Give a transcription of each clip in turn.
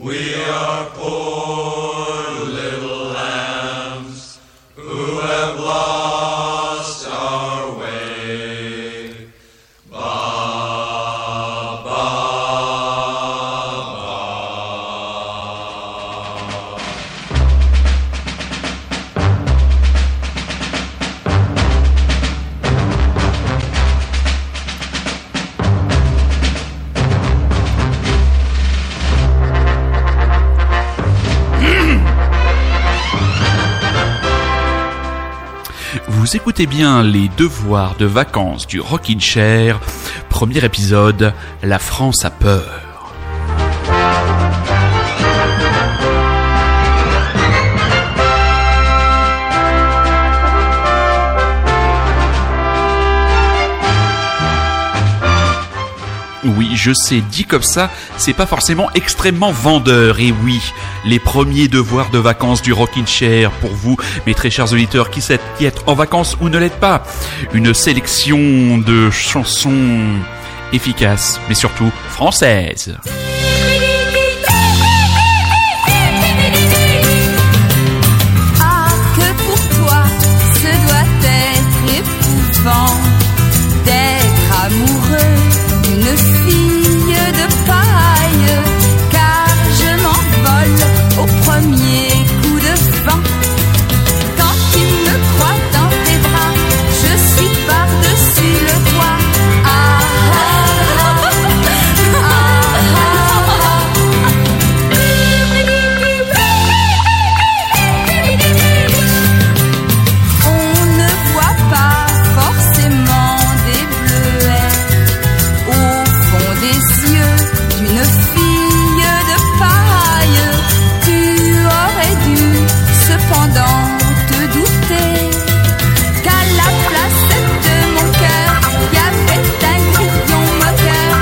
We are poor little lambs who have lost our way. Ba, ba, ba. Vous écoutez bien les devoirs de vacances du Rockin' Chair, premier épisode, La France a peur. Oui, je sais, dit comme ça, c'est pas forcément extrêmement vendeur. Et oui, les premiers devoirs de vacances du Rockin' Chair pour vous, mes très chers auditeurs qui êtes en vacances ou ne l'êtes pas. Une sélection de chansons efficaces, mais surtout françaises. Ah, que pour toi, ce doit être éprouvant d'être amoureux d'une fille de paille, car je m'envole au premier coup de vent. Quand tu me crois dans tes bras, je suis par-dessus le toit. Ah, ah, ah, ah, on ne voit pas forcément des bleuets au fond des yeux d'une fille de paille. Tu aurais dû cependant te douter qu'à la place de mon cœur, il y avait un grillon moqueur.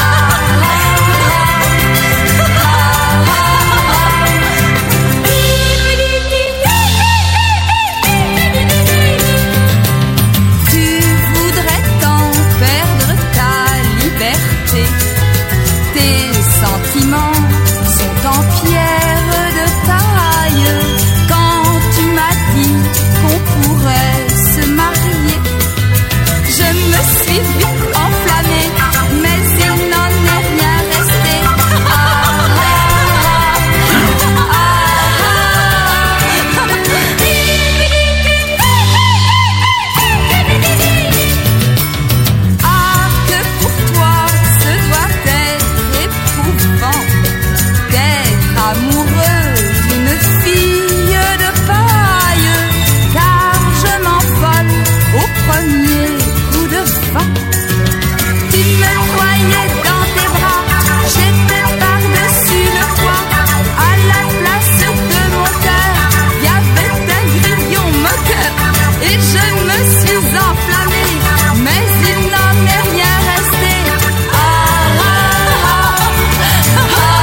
Tu voudrais tant perdre ta liberté. Tes sentiments sont en pierre de taille. Quand tu m'as dit qu'on pourrait se marier, je me suis vite enflammée, mais il n'en est rien resté. Ah, que pour toi, ce doit être éprouvant d'être amoureux d'une fille de paille, car je m'envole au premier coup de vent. Tu me noyais dans tes bras, j'étais par-dessus le toit. À la place de mon cœur, il y avait un grillon moqueur. Et je me suis enflammée, mais il n'en est rien resté. Ah, ah, ah,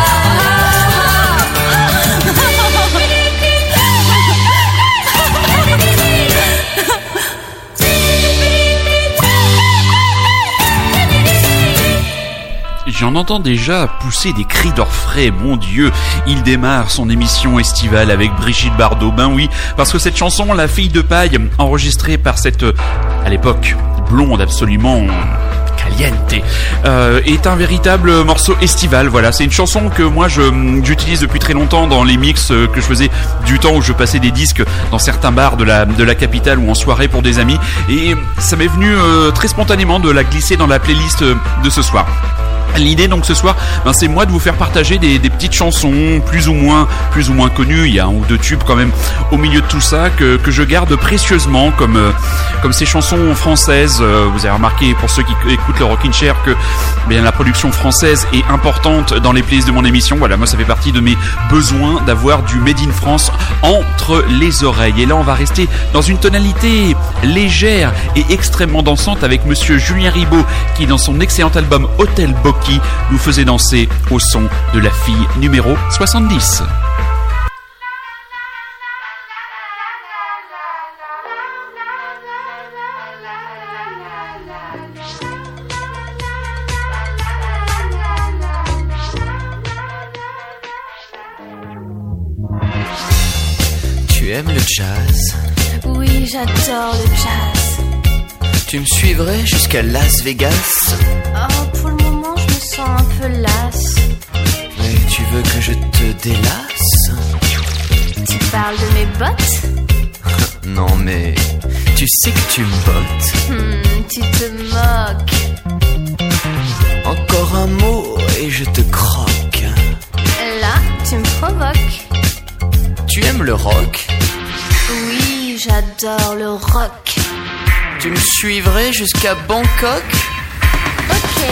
J'en entends déjà pousser des cris d'orfraie, mon Dieu. Il démarre son émission estivale avec Brigitte Bardot. Ben oui, parce que cette chanson, La fille de paille, enregistrée par cette, à l'époque, blonde absolument caliente, est un véritable morceau estival. Voilà, c'est une chanson que moi j'utilise depuis très longtemps dans les mix que je faisais du temps où je passais des disques dans certains bars de la capitale ou en soirée pour des amis. Et ça m'est venu très spontanément de la glisser dans la playlist de ce soir. L'idée donc ce soir, c'est moi de vous faire partager des petites chansons plus ou moins connues. Il y a un ou deux tubes quand même au milieu de tout ça que je garde précieusement comme ces chansons françaises. Vous avez remarqué, pour ceux qui écoutent le Rockin' Chair, que bien la production française est importante dans les playlists de mon émission. Voilà, moi ça fait partie de mes besoins d'avoir du Made in France entre les oreilles. Et là on va rester dans une tonalité légère et extrêmement dansante avec monsieur Julien Ribot qui, dans son excellent album Hôtel Boki, nous faisait danser au son de la fille numéro 70. Tu aimes le jazz? Oui, j'adore le jazz. Tu me suivrais jusqu'à Las Vegas? Oh, pour le moment, je me sens un peu lasse. Mais tu veux que je te délasse? Tu parles de mes bottes? Non, mais tu sais que tu me bottes. Tu te moques. Encore un mot et je te croque. Là, tu me provoques. Tu aimes le rock? Oui, j'adore le rock. Tu me suivrais jusqu'à Bangkok? Ok.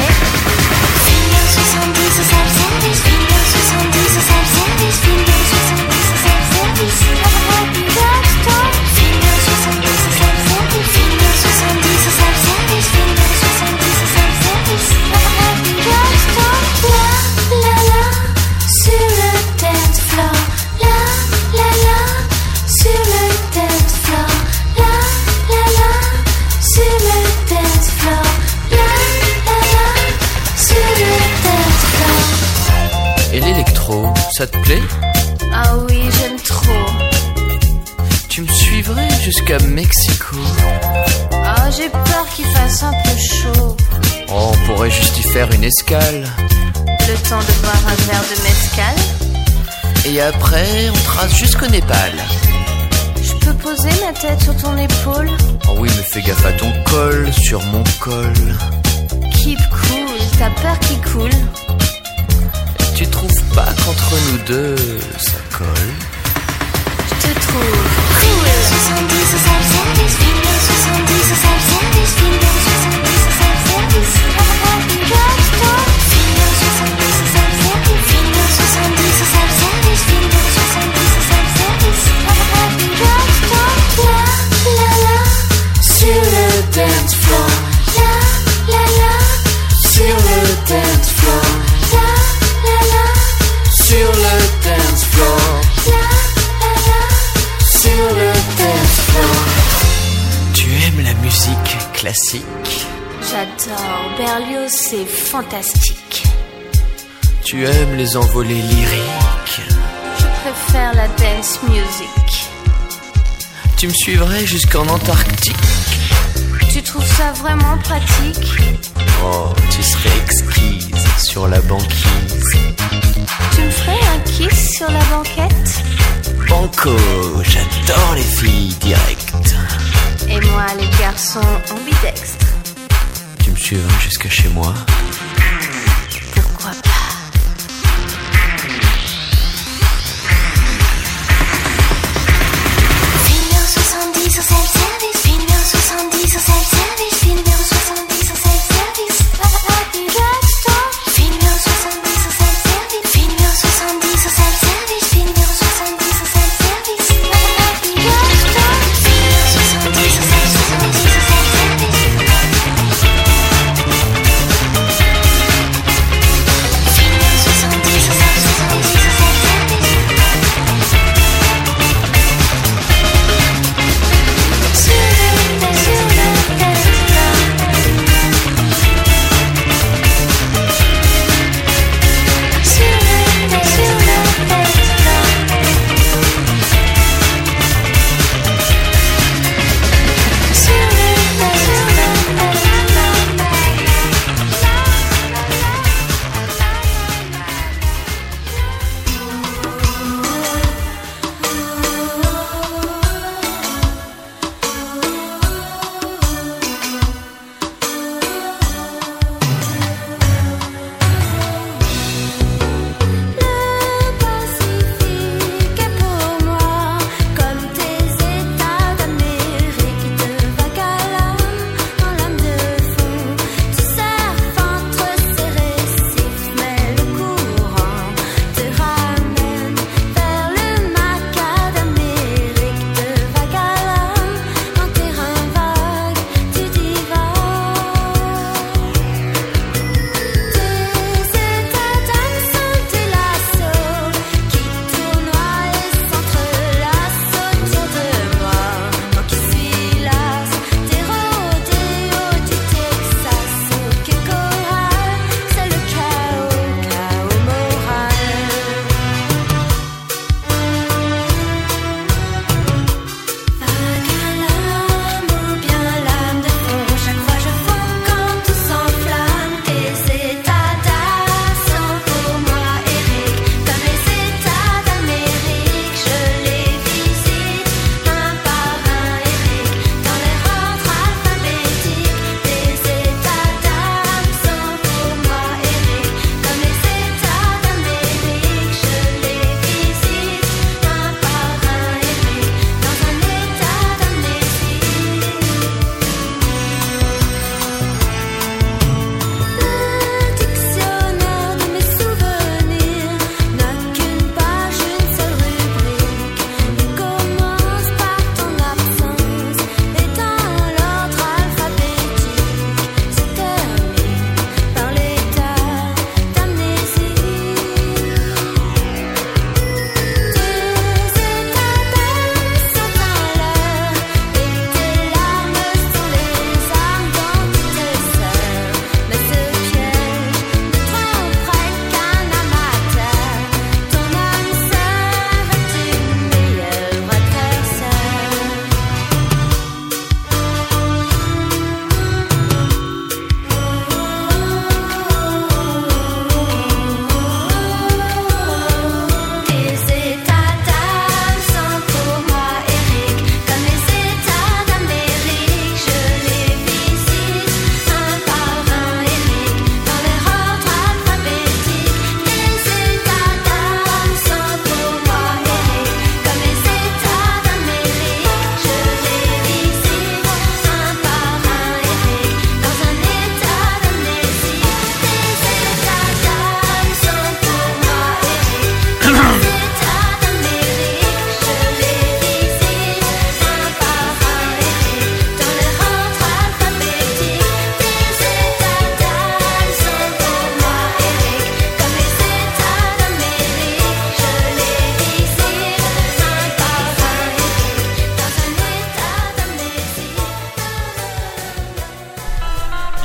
Et l'électro, ça te plaît? Ah oui, j'aime trop. Tu me suivrais jusqu'à Mexico? Ah, j'ai peur qu'il fasse un peu chaud. Oh, on pourrait juste y faire une escale. Le temps de boire un verre de mezcal. Et après, on trace jusqu'au Népal. Je peux poser ma tête sur ton épaule? Oh oui, mais fais gaffe à ton col, sur mon col. Keep cool, t'as peur qu'il coule? Tu trouves pas qu'entre nous deux, ça colle? Je te trouve cool. Sur le dance floor, la la la. Sur le dance floor, la la la. Sur le dance floor, la la la. Sur le dance floor. Tu aimes la musique classique? J'adore, Berlioz c'est fantastique. Tu aimes les envolées lyriques? Je préfère la dance music. Tu me suivrais jusqu'en Antarctique? Tu trouves ça vraiment pratique? Oh, tu serais exquise sur la banquise. Tu me ferais un kiss sur la banquette? Banco, j'adore les filles directes. Et moi les garçons ambidextres. Tu me suivrais jusqu'à chez moi? Pourquoi pas?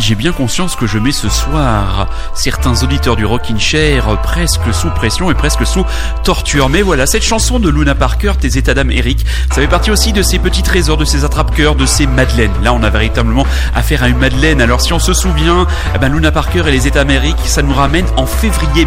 J'ai bien conscience que je mets ce soir certains auditeurs du Rockin' Chair presque sous pression et presque sous torture. Mais voilà, cette chanson de Luna Parker, Tes états d'âme Eric, ça fait partie aussi de ces petits trésors, de ces attrape-cœurs, de ces madeleines. Là, on a véritablement affaire à une madeleine. Alors si on se souvient, Luna Parker et les états d'âme Eric, ça nous ramène en février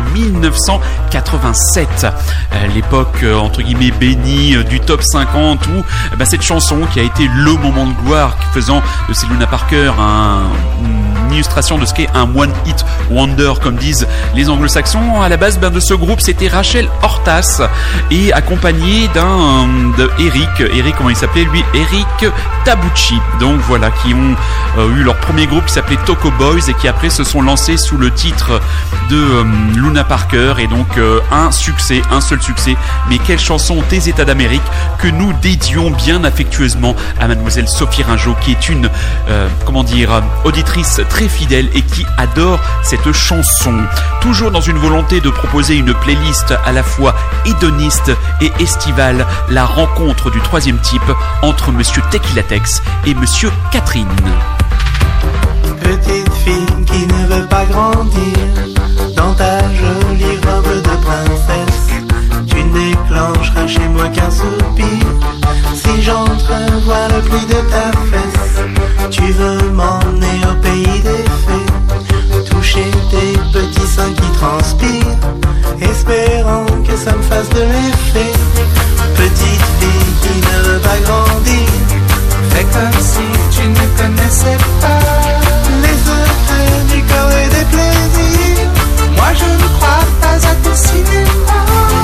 1987. L'époque, entre guillemets, bénie du top 50 où cette chanson qui a été le moment de gloire, faisant de ces Luna Parker une illustration de ce qu'est un one hit wonder, comme disent les anglo-saxons. À la base de ce groupe, c'était Rachel Hortas et accompagné de Eric, comment il s'appelait lui, Eric Tabucci. Donc voilà, qui ont eu leur premier groupe qui s'appelait Toco Boys et qui après se sont lancés sous le titre de Luna Parker. Et donc un seul succès, mais quelle chanson, Tes états d'Amérique, que nous dédions bien affectueusement à mademoiselle Sophie Ringeau, qui est une auditrice très fidèle et qui adore cette chanson. Toujours dans une volonté de proposer une playlist à la fois hédoniste et estivale, la rencontre du troisième type entre Monsieur Tequilatex et Monsieur Catherine. Petite fille qui ne veut pas grandir, dans ta jolie robe de princesse, tu ne déclencheras chez moi qu'un soupir. Si j'entrevois le pli de ta fesse, tu veux m'emmener au pays des fées, toucher tes petits seins qui transpirent, espérant que ça me fasse de l'effet. Petite fille qui ne veut pas grandir, fais comme si tu ne connaissais pas les secrets du corps et des plaisirs. Moi je ne crois pas à ton cinéma.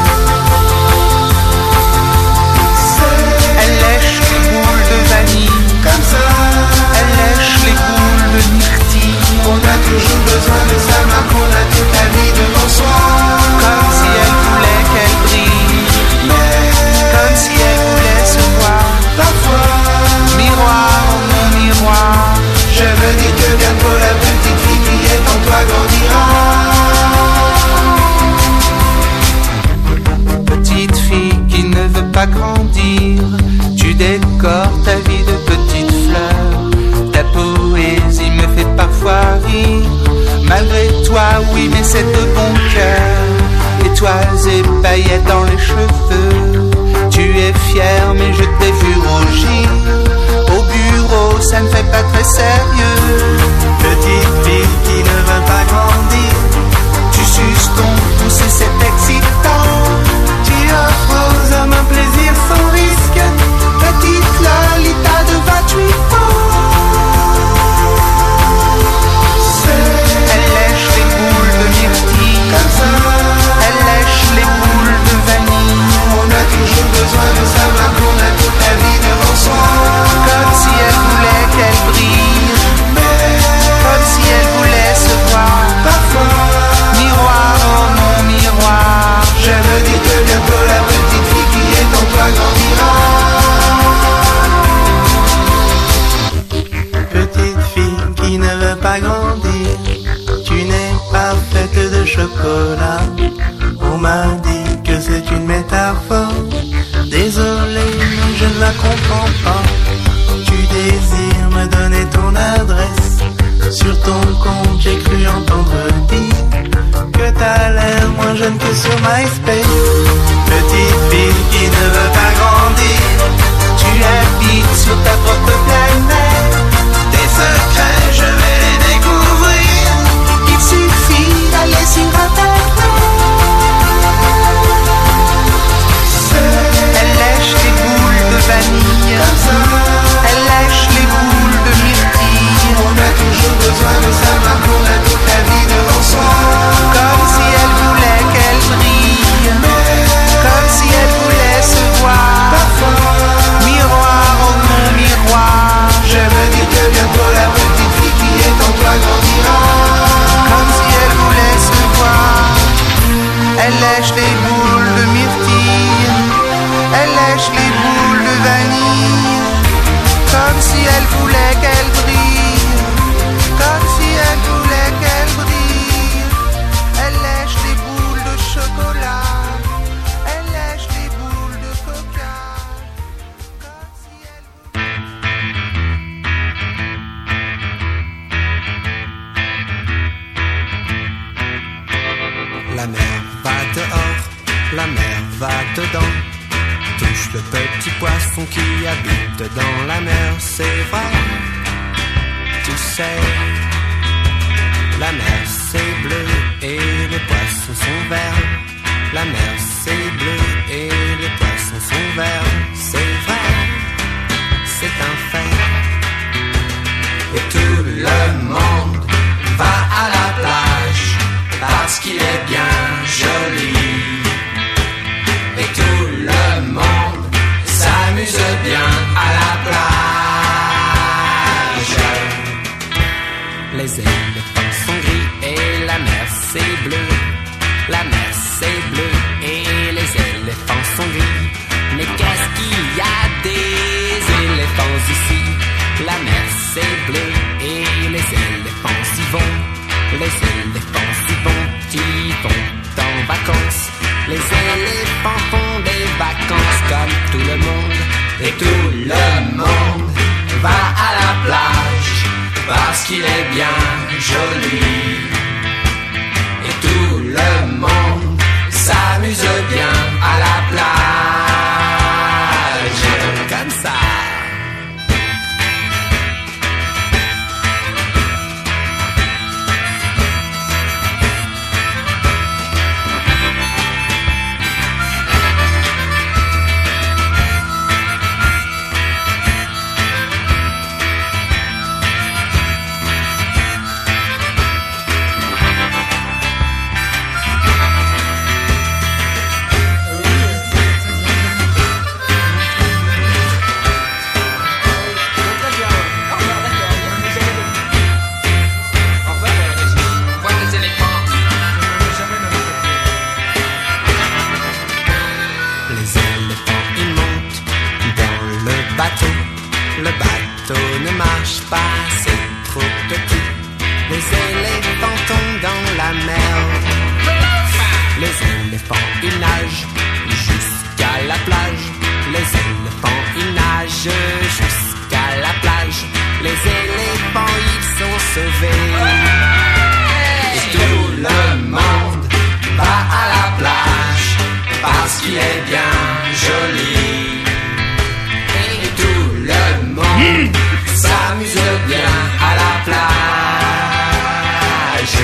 Elle lèche les boules de vanille, comme ça. Elle lèche les boules de myrtille. On a toujours besoin de sa main, qu'on a toute la vie devant soi. Comme si elle voulait qu'elle brille, comme si elle voulait se voir. Parfois, miroir, oh mon miroir, je me dis que bientôt la petite fille qui est en toi grandira. Petite fille qui ne veut pas grandir, tu décores ta vie de petites fleurs. Ta poésie me fait parfois rire, malgré toi, oui, mais c'est de bon cœur. Étoiles et paillettes dans les cheveux, tu es fière, mais je t'ai vu rougir. Au bureau, ça ne fait pas très sérieux. Petite fille qui ne veut pas grandir, tu suces ton pouce et c'est excitant. Tu offres aux hommes un plaisir sans risque. Petite Lolita de 28 ans. Elle lèche les boules de myrtille, comme ça. Elle lèche les boules de vanille. On a toujours besoin de savoir qu'on a toute la vie devant soi. Comme si elle voulait qu'elle brille, comme si elle voulait se voir. Parfois, miroir, oh mon miroir, je me dis que bientôt la petite fille qui est en toi grandira. Petite fille qui ne veut pas grandir, tu n'es pas faite de chocolat. On m'a dit que c'est une métaphore. Désolé, mais je ne la comprends pas. Tu désires me donner ton adresse. Sur ton compte, j'ai cru entendre dire que t'as l'air moins jeune que sur MySpace. Petite fille qui ne veut pas grandir, tu habites sur ta propre planète. Tes secrets, je vais les découvrir. Il suffit d'aller sur Internet. Elle lèche les boules de vanille, comme ça. Elle lèche les boules de myrtille. On a toujours besoin de savoir qu'on a toute la vie devant soi. Comme si elle voulait qu'elle brille, comme si elle voulait se voir. Parfois, miroir, oh mon miroir, mer va dedans, touche le petit poisson qui habite dans la mer, c'est vrai, tu sais. La mer c'est bleu et les poissons sont verts. La mer c'est bleu et les poissons sont verts. C'est vrai, c'est un fait. Et tout le monde va à la plage parce qu'il est bien joli. Et tout le monde s'amuse bien à la plage. Les éléphants sont gris et la mer c'est bleu. La mer c'est bleu et les éléphants sont gris. Mais qu'est-ce qu'il y a des éléphants ici? La mer c'est bleu et les éléphants s'y vont. Les éléphants s'y vont, ils vont en vacances. Les éléphants font des vacances comme tout le monde. Et tout le monde va à la plage parce qu'il est bien joli. Et tout le monde s'amuse bien à la plage. Comme ça. Le bateau ne marche pas, c'est trop petit. Les éléphants tombent dans la mer. Les éléphants, ils nagent jusqu'à la plage. Les éléphants, ils nagent jusqu'à la plage. Les éléphants, ils sont sauvés. Et tout le monde va à la plage parce qu'il est bien joli. S'amuse bien à la plage.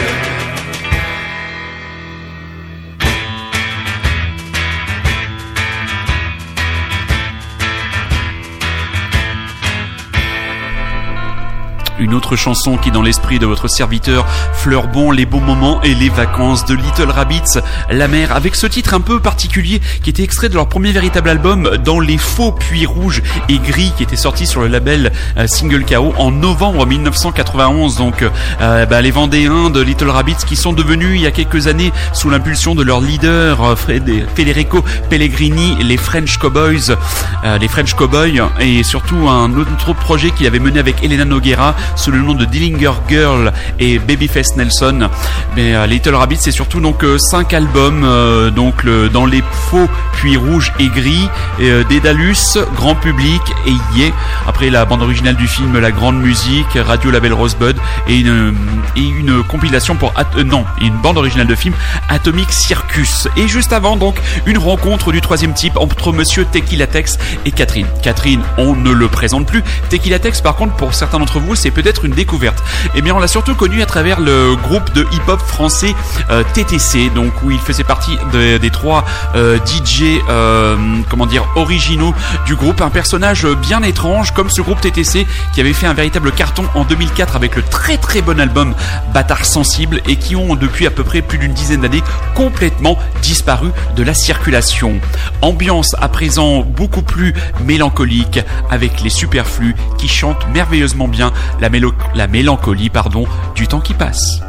Une autre chanson qui, dans l'esprit de votre serviteur, fleure bon les beaux moments et les vacances de Little Rabbits, La Mer, avec ce titre un peu particulier qui était extrait de leur premier véritable album, Dans les faux puits rouges et gris, qui était sorti sur le label Single KO en novembre 1991. Donc les Vendéens de Little Rabbits qui sont devenus il y a quelques années, sous l'impulsion de leur leader Federico Pellegrini, les French Cowboys, et surtout un autre projet qu'il avait mené avec Elena Nogueira sous le nom de Dillinger Girl et Babyface Nelson. Mais Little Rabbit, c'est surtout donc 5 albums, dans les faux puits rouges et gris, Dédalus, Grand Public et Yeah. Après la bande originale du film La Grande Musique, Radio Label Rosebud et une compilation une bande originale de film Atomic Circus. Et juste avant, donc, une rencontre du troisième type entre Monsieur Tequila Tex et Catherine. Catherine, on ne le présente plus. Tequila Tex, par contre, pour certains d'entre vous, c'est peut-être une découverte. Eh bien, on l'a surtout connu à travers le groupe de hip-hop français TTC, donc où il faisait partie des 3 DJ originaux du groupe. Un personnage bien étrange, comme ce groupe TTC qui avait fait un véritable carton en 2004 avec le très très bon album Bâtard Sensible, et qui ont depuis à peu près plus d'une dizaine d'années complètement disparu de la circulation. Ambiance à présent beaucoup plus mélancolique avec les Superflus qui chantent merveilleusement bien la mélancolie du temps qui passe.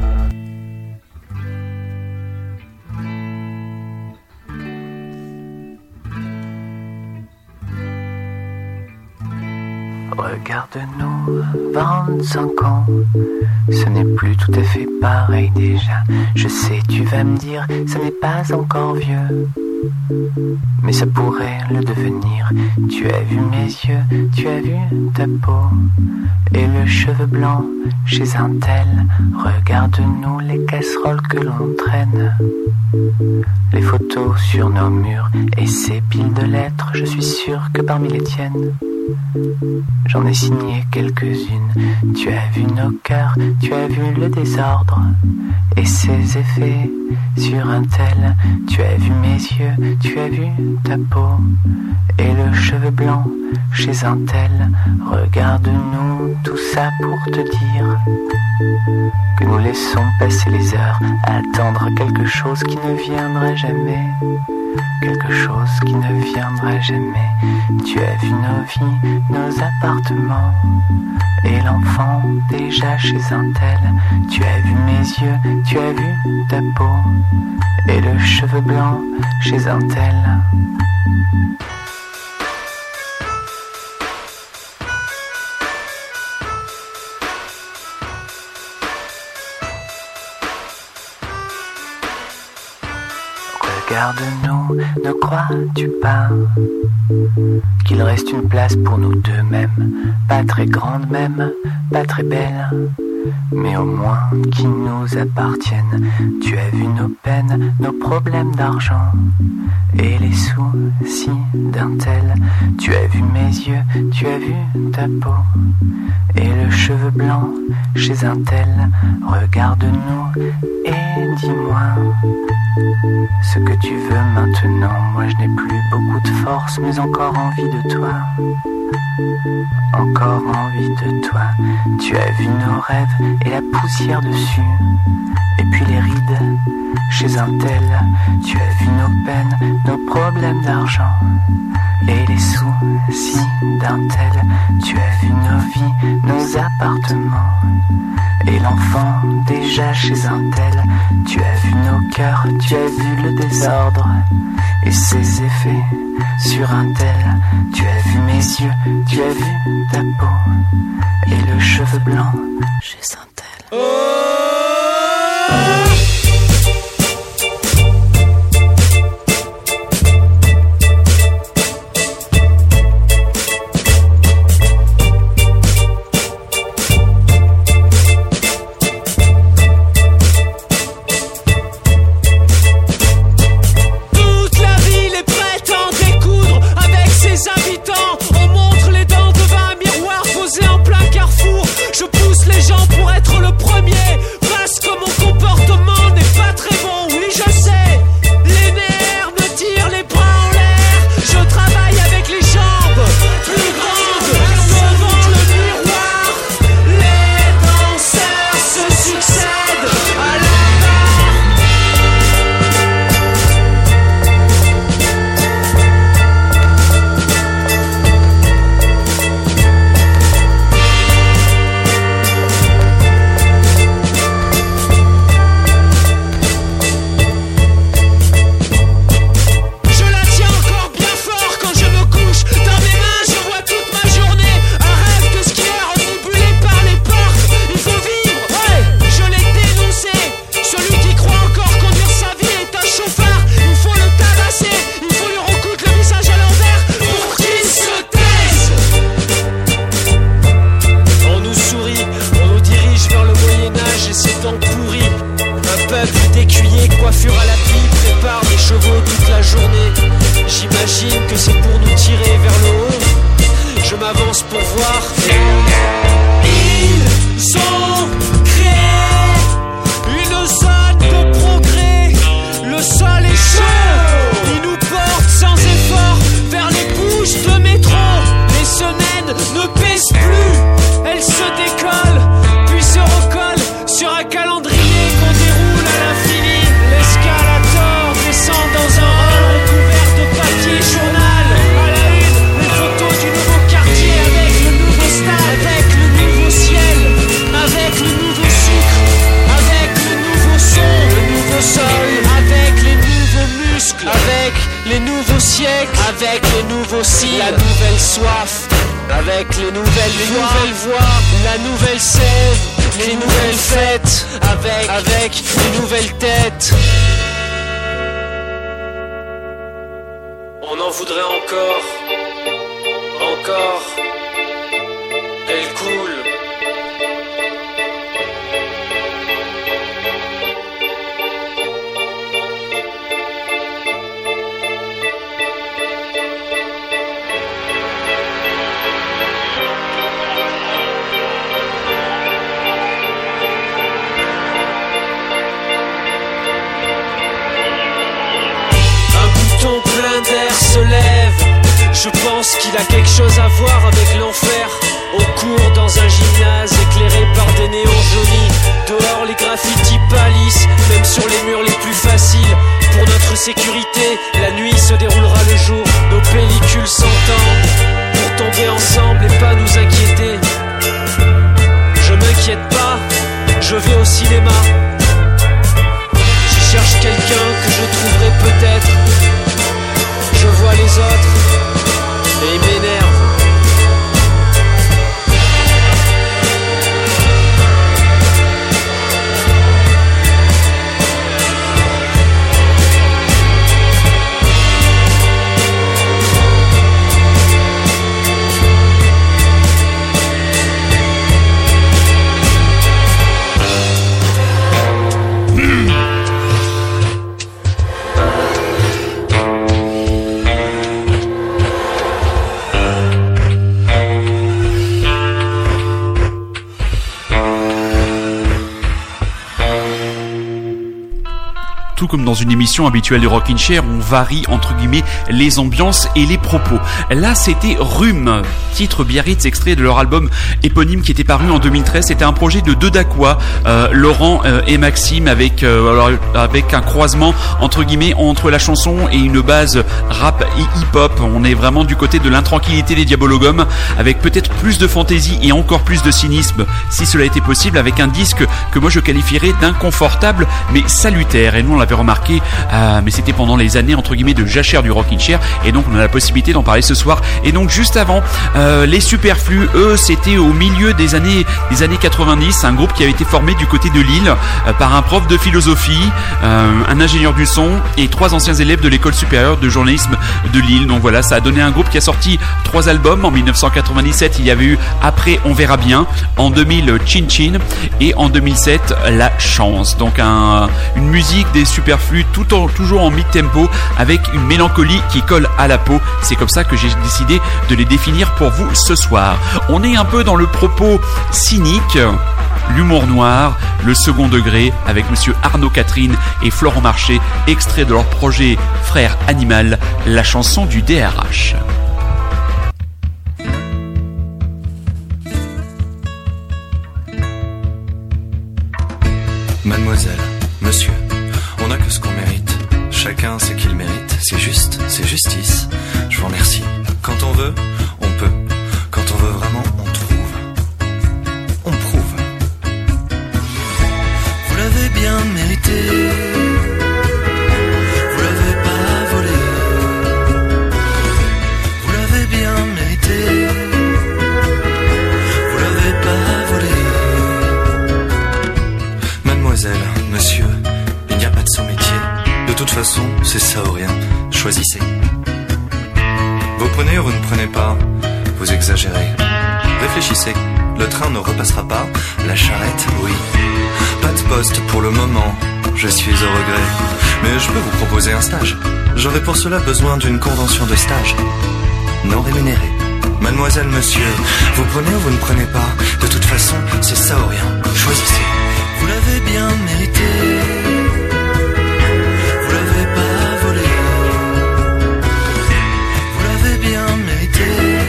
Regarde-nous, bande sans con, ce n'est plus tout à fait pareil déjà. Je sais, tu vas me dire, ce n'est pas encore vieux, mais ça pourrait le devenir. Tu as vu mes yeux, tu as vu ta peau et le cheveu blanc chez un tel. Regarde-nous les casseroles que l'on traîne, les photos sur nos murs et ces piles de lettres, je suis sûr que parmi les tiennes, j'en ai signé quelques-unes. Tu as vu nos cœurs, tu as vu le désordre et ses effets sur un tel. Tu as vu mes yeux, tu as vu ta peau et le cheveu blanc chez un tel. Regarde-nous, tout ça pour te dire que nous laissons passer les heures à attendre quelque chose qui ne viendra jamais. Quelque chose qui ne viendra jamais. Tu as vu nos vies, nos appartements et l'enfant déjà chez un tel. Tu as vu mes yeux, tu as vu ta peau et le cheveu blanc chez un tel. Regarde-nous, ne crois-tu pas qu'il reste une place pour nous deux mêmes, pas très grande même, pas très belle, mais au moins qui nous appartiennent. Tu as vu nos peines, nos problèmes d'argent et les soucis d'un tel. Tu as vu mes yeux, tu as vu ta peau et le cheveu blanc chez un tel. Regarde-nous et dis-moi ce que tu veux maintenant. Moi je n'ai plus beaucoup de force, mais encore envie de toi. Encore envie de toi. Tu as vu nos rêves et la poussière dessus, et puis les rides chez un tel. Tu as vu nos peines, nos problèmes d'argent et les soucis d'un tel. Tu as vu nos vies, nos appartements et l'enfant déjà chez un tel. Tu as vu nos cœurs, tu as vu le désordre et ses effets sur un tel. Tu as vu mes yeux, tu as vu ta peau et le cheveu blanc chez un tel. sécurité. La nuit se déroulera le jour, nos pellicules s'entendent pour tomber ensemble et pas nous inquiéter. Je m'inquiète pas, je vais au cinéma. Je cherche quelqu'un que je trouverai peut-être. Je vois les autres et ils m'énervent. Tout comme dans une émission habituelle de Rockin' Chair, on varie entre guillemets les ambiances et les propos. Là, c'était Rhume, titre Biarritz, extrait de leur album éponyme qui était paru en 2013. C'était un projet de deux Dacois, Laurent et Maxime, avec un croisement entre guillemets entre la chanson et une base rap et hip-hop. On est vraiment du côté de l'intranquillité des Diabologum, avec peut-être plus de fantaisie et encore plus de cynisme, si cela était possible, avec un disque que moi je qualifierais d'inconfortable mais salutaire. Et nous on l'avait remarqué, mais c'était pendant les années entre guillemets de jachère du Rockin' Chair, et donc on a la possibilité d'en parler ce soir. Et donc juste avant, les Superflus, eux, c'était au milieu des années 90, un groupe qui avait été formé du côté de Lille par un prof de philosophie, un ingénieur du son et 3 anciens élèves de l'école supérieure de journalisme de Lille. Donc voilà, ça a donné un groupe qui a sorti 3 albums. En 1997, il y avait eu Après on verra bien, en 2000 Chin Chin et en 2007 La Chance. Donc une musique des Superflus toujours en mid-tempo avec une mélancolie qui colle à la peau. C'est comme ça que j'ai décidé de les définir pour vous ce soir. On est un peu dans le propos cynique, l'humour noir, le second degré, avec monsieur Arnaud Catherine et Florent Marché, extrait de leur projet Frère Animal, la chanson du DRH. Mademoiselle, monsieur, on n'a que ce qu'on mérite. Chacun sait qu'il mérite. C'est juste, c'est justice. Je vous remercie. Quand on veut, on peut. Quand on veut vraiment, on trouve. On prouve. Vous l'avez bien mérité. Vous l'avez pas volé. Vous l'avez bien mérité. Vous l'avez pas volé. Mademoiselle, monsieur, il n'y a pas de sous-métier. De toute façon, c'est ça ou rien. Choisissez. Vous prenez ou vous ne prenez pas. Vous exagérez. Réfléchissez. Le train ne repassera pas. La charrette, oui. Pas de poste pour le moment. Je suis au regret. Mais je peux vous proposer un stage. J'aurai pour cela besoin d'une convention de stage. Non rémunérée. Mademoiselle, monsieur, vous prenez ou vous ne prenez pas. De toute façon, c'est ça ou rien. Choisissez. Vous l'avez bien mérité. Vous l'avez pas volé. Vous l'avez bien mérité.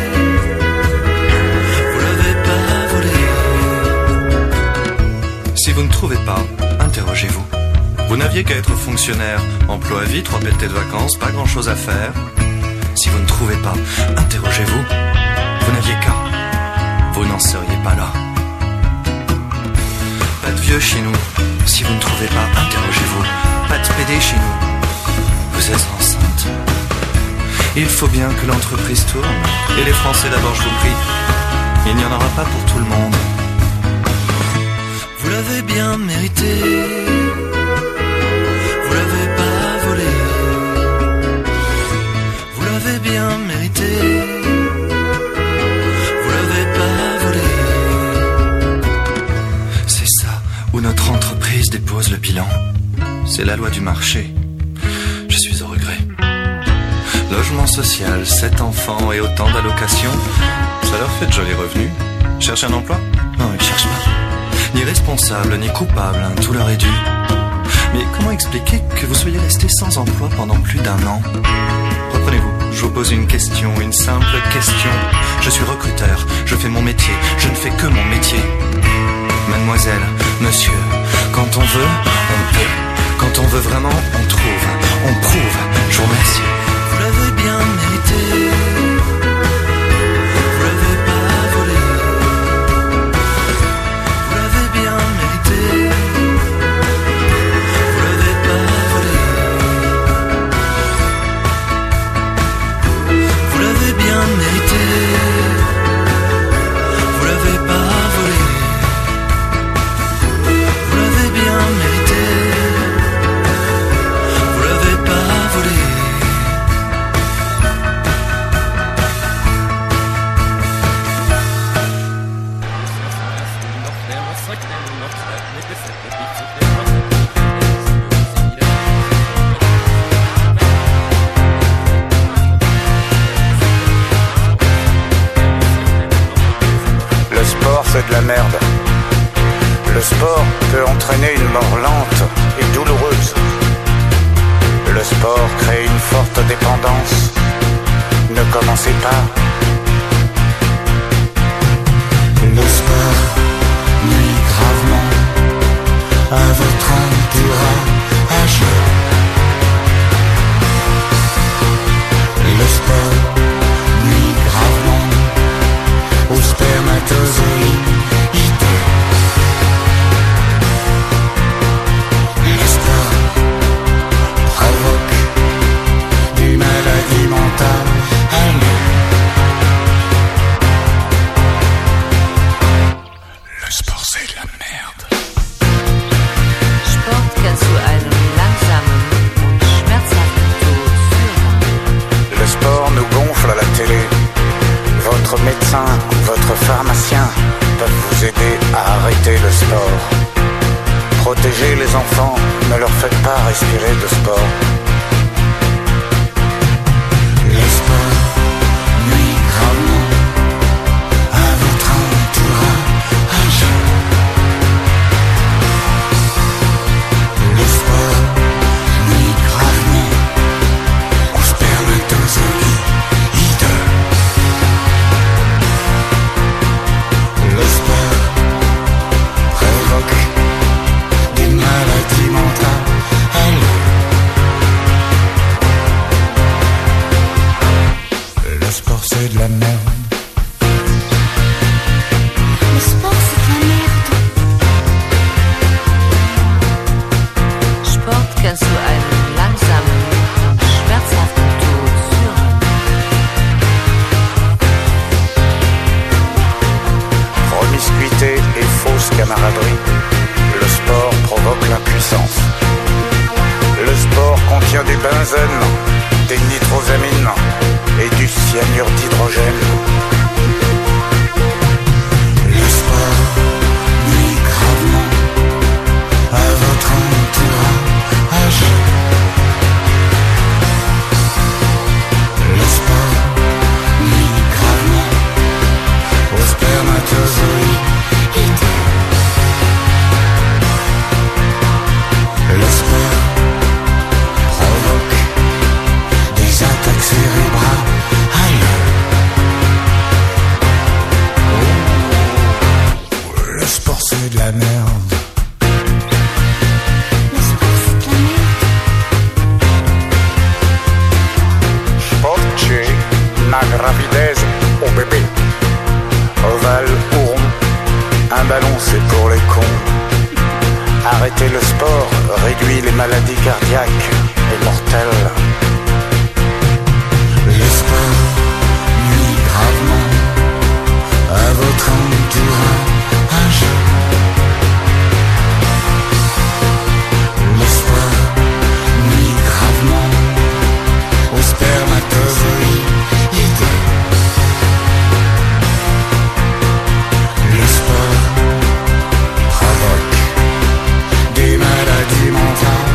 Vous l'avez pas volé. Si vous ne trouvez pas, interrogez-vous. Vous n'aviez qu'à être fonctionnaire. Emploi à vie, 3 pelletés de vacances, pas grand chose à faire. Si vous ne trouvez pas, interrogez-vous. Vous n'aviez qu'à. Vous n'en seriez pas là. Pas de vieux chez nous. Si vous ne trouvez pas, interrogez-vous. Pas de PD chez nous. Vous êtes enceinte. Il faut bien que l'entreprise tourne. Et les Français d'abord, je vous prie. Il n'y en aura pas pour tout le monde. Vous l'avez bien mérité. Vous l'avez pas volé. Vous l'avez bien mérité. Vous l'avez pas volé. C'est ça où notre entreprise dépose le bilan. C'est la loi du marché. Je suis au regret. Logement social, 7 enfants et autant d'allocations. Ça leur fait de jolis revenus. Cherche un emploi? Non, ils cherchent pas. Ni responsable, ni coupable, hein, tout leur est dû. Mais comment expliquer que vous soyez resté sans emploi pendant plus d'1 an? Reprenez-vous, je vous pose une question, une simple question. Je suis recruteur, je fais mon métier, je ne fais que mon métier. Mademoiselle, monsieur, quand on veut, on peut. Quand on veut vraiment, on trouve. on prouve. Je vous remercie. Vous l'avez bien mérité. Vous l'avez pas volé. Vous l'avez bien mérité. Vous l'avez pas volé. Vous l'avez bien mérité. Vous l'avez pas volé. Vous l'avez bien mérité. Vous l'avez pas volé. Le sport, c'est de la merde. Le sport peut entraîner une mort lente et douloureuse. Le sport crée une forte dépendance. Ne commencez pas. Le sport nuit gravement à votre entourage. Le sport nuit gravement aux spermatozoïdes. Le sport provoque des maladies mentales. Le sport, c'est de la merde. Sport kann zu einem langsamen und schmerzhaften Tod führen. Le sport nous gonfle à la télé. Votre médecin, votre pharmacien peuvent vous aider à arrêter le sport. Protégez les enfants, ne leur faites pas respirer de sport. Le sport nuit gravement à votre entourage. Le sport nuit gravement aux spermatozoïdes. Le sport provoque des maladies mentales. Le sport, c'est de la merde. Le sport, c'est de la merde. Sport kann zu einem langsamen und schmerzhaften Tod führen. Promiscuité et fausse camaraderie. Le sport provoque l'impuissance. Le sport contient du benzène, des nitrosamines et du cyanure d'hydrogène. Le sport nuit gravement à votre entourage. Le sport nuit gravement aux spermatozoïdes. Le sport provoque des attaques cérébrales. Le sport, c'est de la merde. Le sport, c'est de la merde. Sportje na gravidez au bébé. Ovale ou rond, un ballon c'est pour les cons. Arrêtez le sport, réduit les maladies cardiaques et mortelles. Le sport nuit gravement à votre entourage. Le sport nuit gravement aux spermatozoïdes. Le sport provoque des maladies mentales.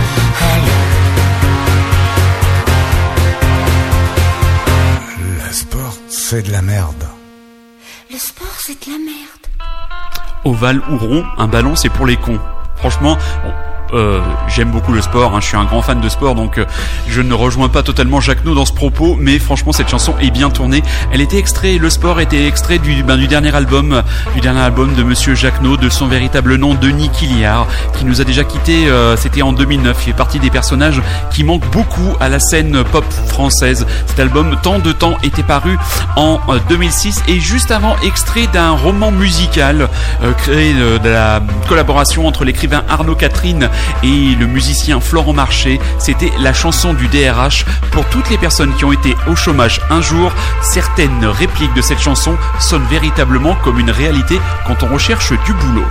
Le sport, c'est de la merde. Le sport, c'est de la merde. Ovale ou rond, un ballon c'est pour les cons. Franchement, bon, j'aime beaucoup le sport, je suis un grand fan de sport, donc je ne rejoins pas totalement Jacquenot dans ce propos, mais franchement cette chanson est bien tournée. Le sport était extrait du dernier album de Monsieur Jacquenot, de son véritable nom, Denis Quilliard, qui nous a déjà quitté, c'était en 2009. Il fait partie des personnages qui manquent beaucoup à la scène pop française. Cet album, Tant de temps, était paru en 2006 et juste avant, extrait d'un roman musical créé de la collaboration entre l'écrivain Arnaud Catherine et le musicien Florent Marché. C'était la chanson du DRH. Pour toutes les personnes qui ont été au chômage un jour, certaines répliques de cette chanson sonnent véritablement comme une réalité quand on recherche du boulot.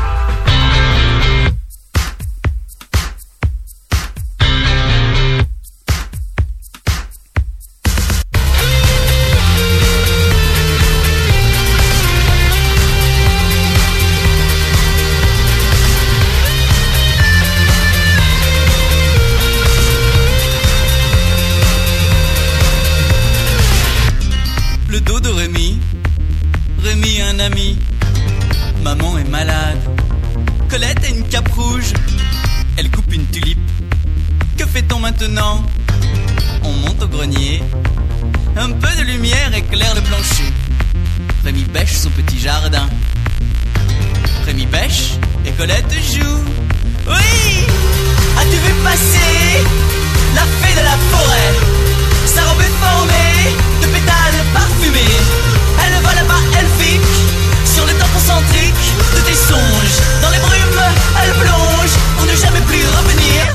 Maman est malade, Colette a une cape rouge, elle coupe une tulipe. Que fait-on maintenant? On monte au grenier, un peu de lumière éclaire le plancher. Rémi bêche son petit jardin, Rémi bêche et Colette joue. Oui! As-tu vu passer la fée de la forêt? Sa robe est formée de pétales parfumés. Elle va là-bas, elle fique sur le temps concentrique de tes songes. Dans les brumes, elle plonge pour ne jamais plus revenir.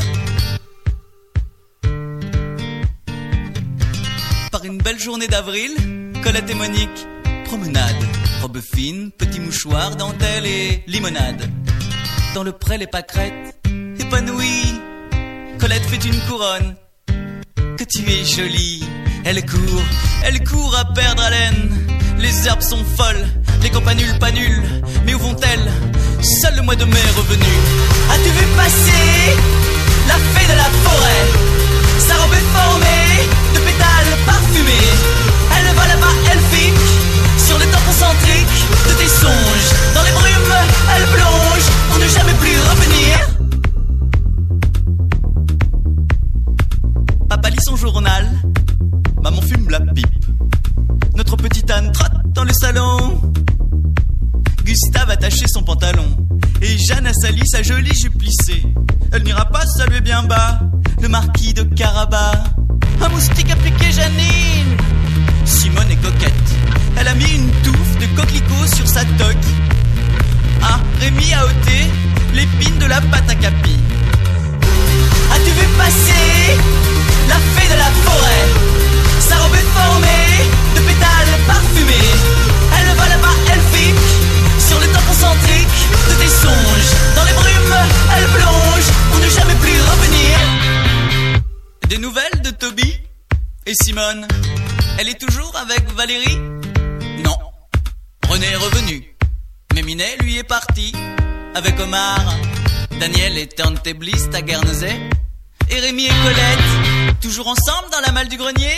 Par une belle journée d'avril, Colette et Monique, promenade, robe fine, petit mouchoir, dentelle et limonade. Dans le pré, les pâquerettes, épanouies, Colette fait une couronne. Que tu es jolie, elle court à perdre haleine. Les herbes sont folles, les campanules pas nulles. Mais où vont-elles? Seul le mois de mai est revenu. As-tu vu passer la fée de la forêt? Sa robe est formée de pétales parfumés. Elle va là-bas, elle fique sur le temps concentrique de tes songes. Dans les brumes, elle plonge pour ne jamais plus revenir. Papa lit son journal, maman fume la pipe. Notre petite Anne trotte dans le salon. Gustave a taché son pantalon et Jeanne a sali sa jolie jupe plissée. Elle n'ira pas saluer bien bas le marquis de Carabas. Un moustique a piqué Janine. Simone est coquette, elle a mis une touffe de coquelicot sur sa toque. Ah, Rémi a ôté l'épine de la pâte à capi. As-tu vu passer la fée de la forêt? Sa robe est formée de pétales parfumés. Elle va là-bas, elle fique sur le temps concentrique de tes songes. Dans les brumes, elle plonge pour ne jamais plus revenir. Des nouvelles de Toby et Simone? Elle est toujours avec Valérie? Non, René est revenu, mais Minet lui est parti avec Omar. Daniel est turntabliste à Guernesey. Et Rémi et Colette, toujours ensemble dans la malle du grenier?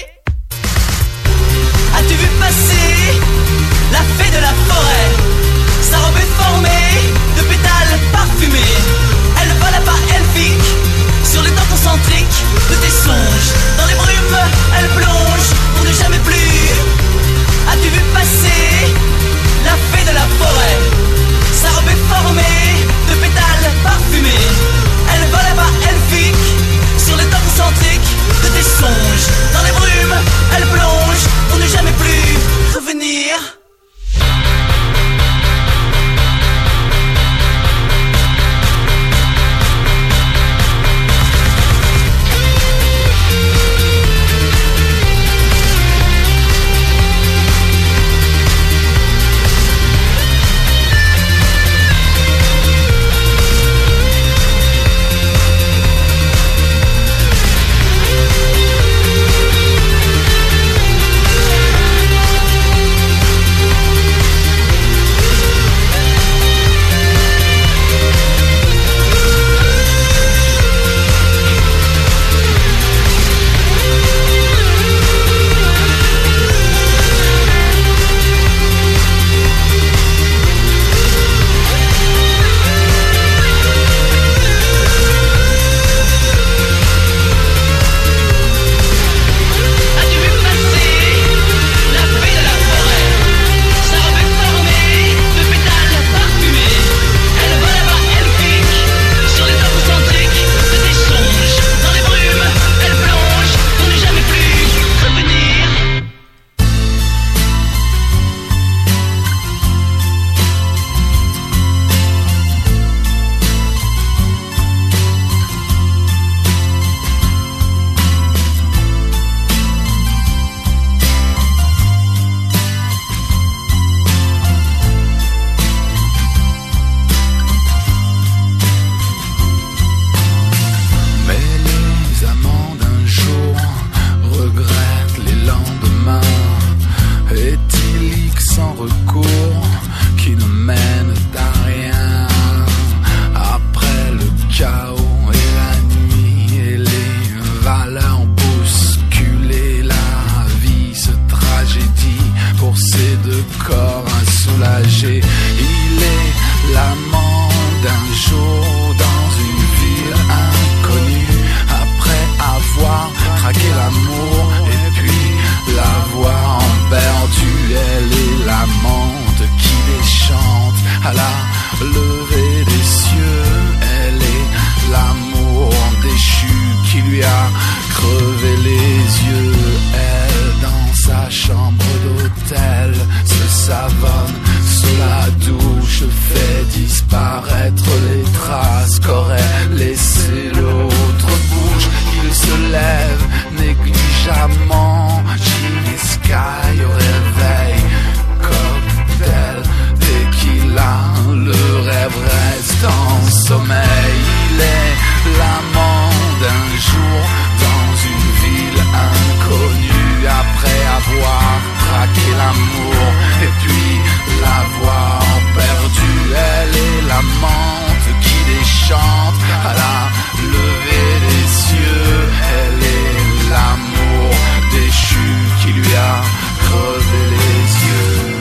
As-tu vu passer la fée de la forêt? Sa robe est formée de pétales parfumés. Elle va là-bas, elle fique sur le temps concentrique de tes songes. Dans les brumes, elle plonge pour ne jamais plus. As-tu vu passer la fée de la forêt? Sa robe est formée de pétales parfumés. Elle va là-bas, elle fique sur le temps concentrique de tes songes. Dans les brumes, elle plonge pour ne jamais plus revenir. le corps insoulagé. Il est l'amant d'un jour dans une ville inconnue, après avoir traqué l'amour et puis l'avoir perdu. Elle est l'amante qui déchante à la levée des cieux. Elle est l'amour déchu qui lui a crevé les yeux. Elle, dans sa chambre d'hôtel, se savonne sous la douche, fait disparaître les traces qu'aurait laissé l'autre bouche. Il se lève négligemment, Gin et Sky au réveil, cocktail, tequila, le rêve reste en sommeil. Il est l'amant d'un jour dans une ville inconnue, après avoir traqué l'amour et puis l'avoir perdu. Elle est l'amante qui déchante à la levée des cieux. Elle est l'amour déchu qui lui a crevé les yeux.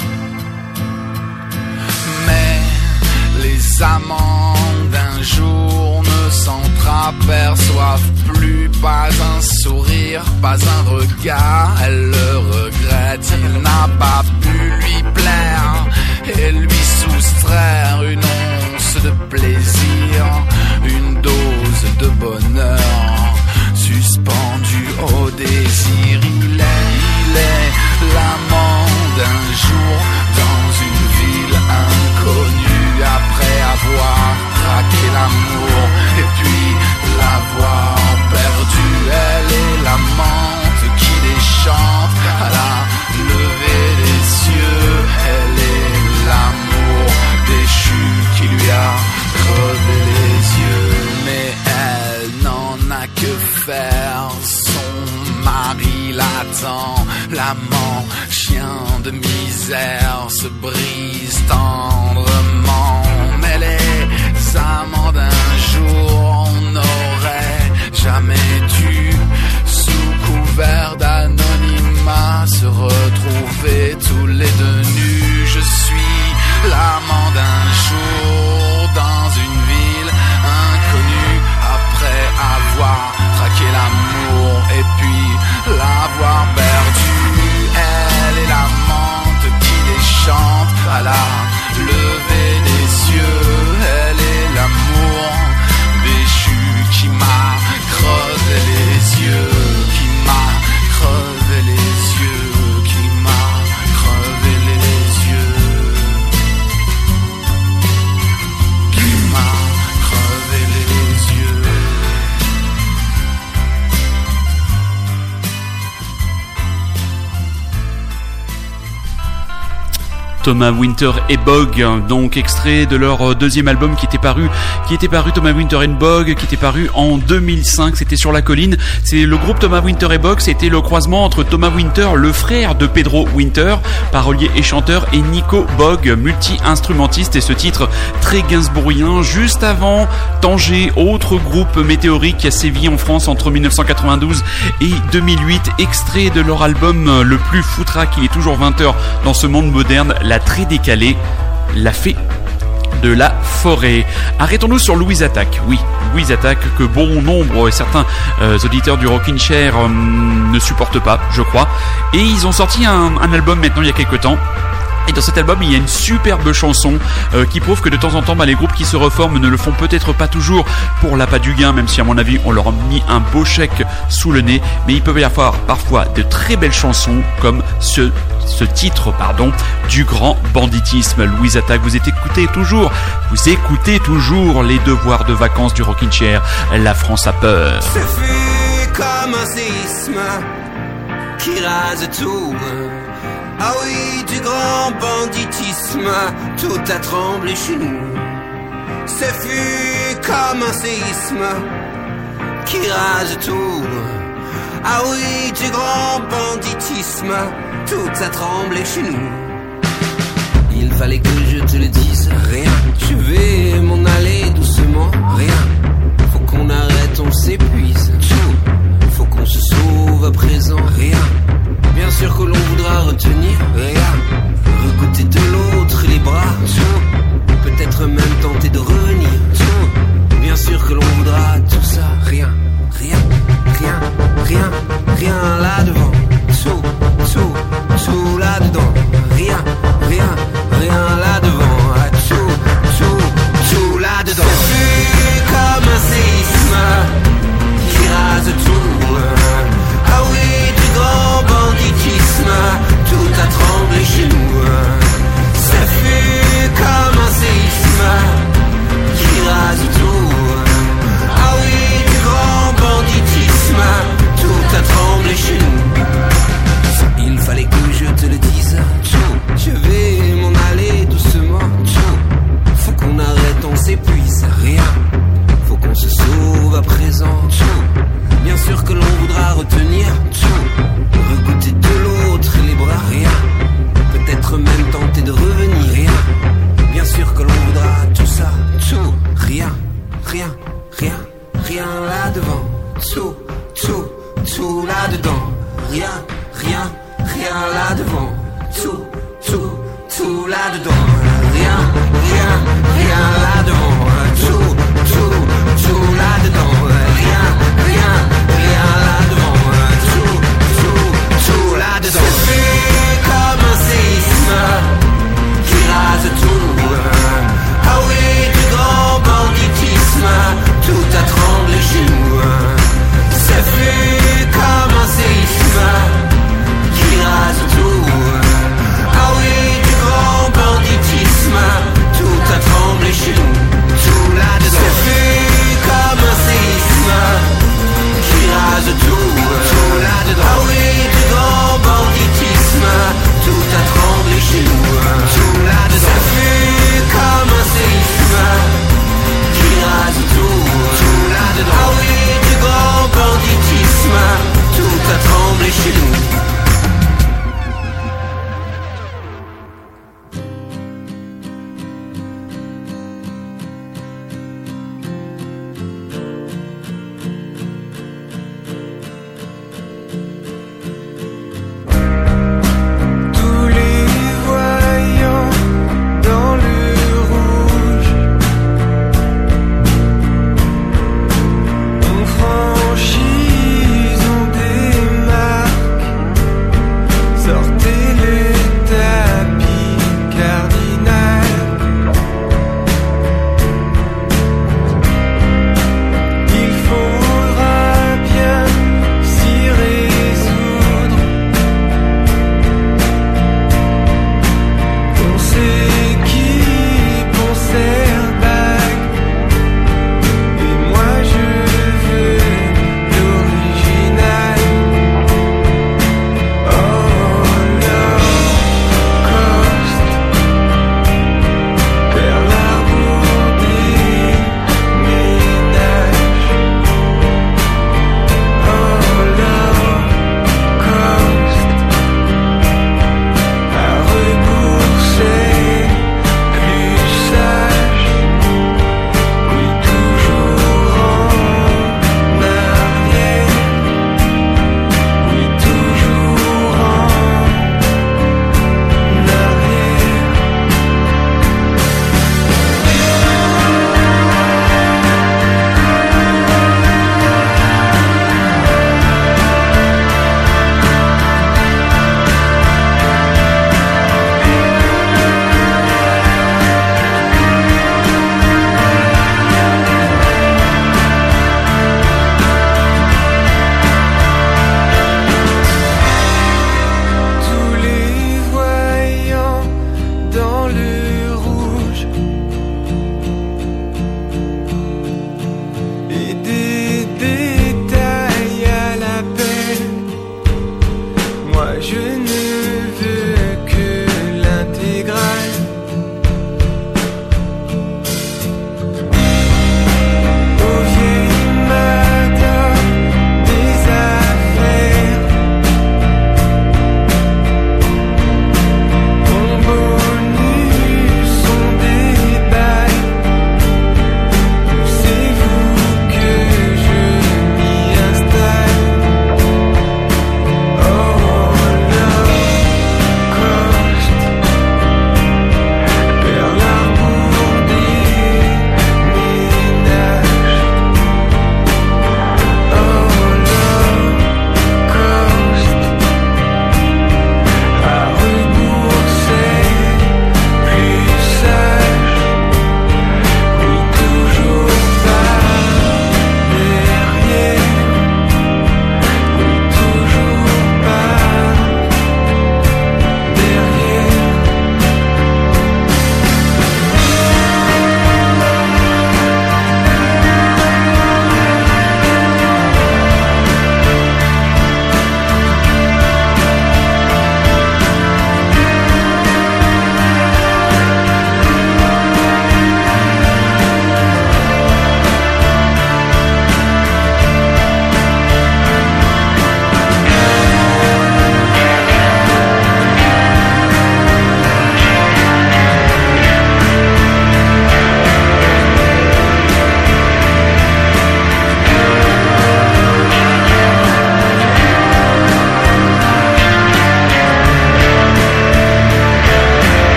Mais les amants d'un jour ne s'entreaperçoivent plus, pas un sourire, pas un regard. Elle le regrette, il n'a pas pu lui plaire et lui soustraire une once de plaisir, une dose de bonheur suspendue au désir. Il est l'amant d'un jour dans une ville inconnue, après avoir traqué l'amour et puis l'avoir perdu. Elle est l'amante qui déchante à la levée des cieux. Elle est l'amour déchu qui lui a crevé les yeux. Mais elle n'en a que faire, son mari l'attend. L'amant, chien de misère, se brise tendrement. Mais les amants d'un jour n'auraient jamais dû, sous couvert d'anonymat, se retrouver tous les deux nus. Je suis l'amant d'un jour dans une ville inconnue, après avoir traqué l'amour et puis l'avoir perdu. Elle est l'amante qui déchante à la levée des cieux. Elle est l'amour déchu qui m'a crevé les yeux, qui m'a crevé les yeux, qui m'a crevé les yeux, qui m'a crevé les yeux. Thomas Winter et Bog, donc extrait de leur deuxième album qui était paru Thomas Winter and Bog, qui était paru en 2005. C'était Sur la colline. C'est le groupe Thomas Winter et Bog. C'était le croisement entre Thomas Winter, le frère de Pedro Winter, parolier et chanteur, et Nico Bog, multi-instrumentiste. Et ce titre très gainsbourgien, juste avant Tanger, autre groupe météorique qui a sévi en France entre 1992 et 2008, extrait de leur album le plus foutraque. Il est toujours 20h dans ce monde moderne, la très décalée, la fée de la forêt. Arrêtons-nous sur Louise Attaque. Oui, Louise Attaque, que bon nombre, certains auditeurs du Rockin' Chair ne supportent pas, je crois. Et ils ont sorti un album maintenant il y a quelques temps. Et dans cet album, il y a une superbe chanson qui prouve que de temps en temps, les groupes qui se reforment ne le font peut-être pas toujours pour l'appât du gain, même si à mon avis, on leur a mis un beau chèque sous le nez. Mais il peut y avoir parfois de très belles chansons comme ce titre, du grand banditisme. Louise Attaque, vous écoutez toujours les devoirs de vacances du Rockin' Chair. La France a peur. Ce fut comme un séisme qui rase tout. Ah oui, du grand banditisme, tout a tremblé chez nous. Ce fut comme un séisme qui rase tout. Ah oui, du grand banditisme, tout a tremblé chez nous. Il fallait que je te le dise, rien. Je vais m'en aller doucement, rien. Faut qu'on arrête, on s'épuise, tout. Faut qu'on se sauve à présent, rien. Bien sûr que l'on voudra retenir, rien. chez nous. Ça fut comme un séisme qui rase tout. Ah oui, du grand banditisme, tout a tremblé chez nous. Il fallait que je te le dise, je vais m'en aller doucement. Faut qu'on arrête, on s'épuise, rien. Faut qu'on se sauve à présent. Bien sûr que l'on voudra retenir, regoûter de l'autre les bras, rien. Peut-être même tenter de revenir, rien. Bien sûr que l'on voudra tout ça, rien, rien, rien, rien là-devant. Tout là-dedans. Rien, rien, rien là-devant. Tout là-dedans. Rien, rien, rien là-devant. Tout là-dedans. Rien, rien, rien là-devant. Tout là-dedans. C'est comme un séisme qui rase tout. Ah oui, du grand banditisme, tout a tremblé chez nous. Ça fut comme un séisme qui rase tout. Ah oui, du grand banditisme, tout a tremblé chez nous. Tout là-dedans.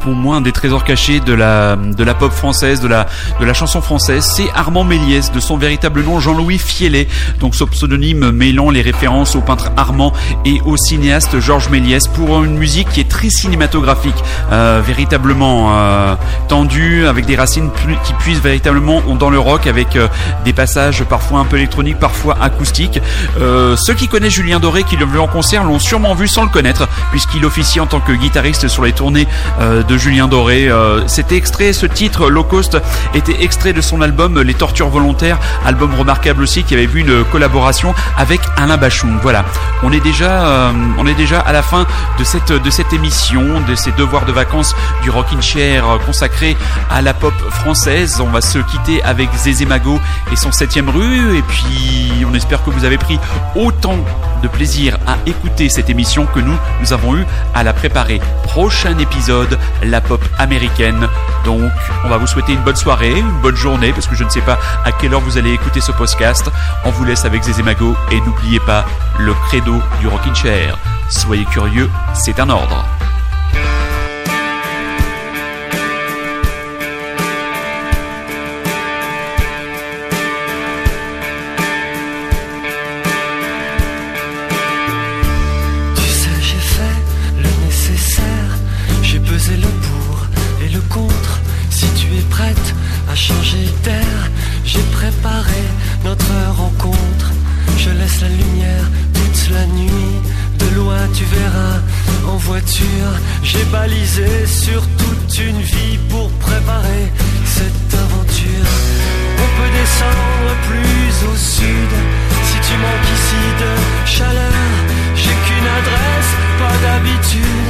pour moi un des trésors cachés de la pop française, de la chanson française. C'est Armand Méliès, de son véritable nom Jean-Louis Fiellet, donc son pseudonyme mêlant les références au peintre Armand et au cinéaste Georges Méliès, pour une musique qui est très cinématographique, véritablement tendue, avec des racines qui puisent véritablement dans le rock, avec des passages parfois un peu électroniques, parfois acoustiques. Ceux qui connaissent Julien Doré, qui l'ont vu en concert, l'ont sûrement vu sans le connaître, puisqu'il officie en tant que guitariste sur les tournées de Julien Doré. C'était extrait, ce titre Low Cost était extrait de son album Les Tortures Volontaires, album remarquable aussi, qui avait vu une collaboration avec Alain Bachung. Voilà, on est déjà à la fin de cette émission, de ces devoirs de vacances du Rockin' Chair consacré à la pop française. On va se quitter avec Zézé Mago et son 7e rue, et puis on espère que vous avez pris autant de plaisir à écouter cette émission que nous avons eu à la préparer. Prochain épisode, la pop américaine. Donc on va vous souhaiter une bonne soirée, une bonne journée, parce que je ne sais pas à quelle heure vous allez écouter ce podcast. On vous laisse avec Zézé Mago, et n'oubliez pas le credo du Rockin' Chair: soyez curieux, c'est un ordre. Changer d'air, j'ai préparé notre rencontre. Je laisse la lumière toute la nuit. De loin tu verras en voiture. J'ai balisé sur toute une vie pour préparer cette aventure. On peut descendre plus au sud si tu manques ici de chaleur. J'ai qu'une adresse, pas d'habitude.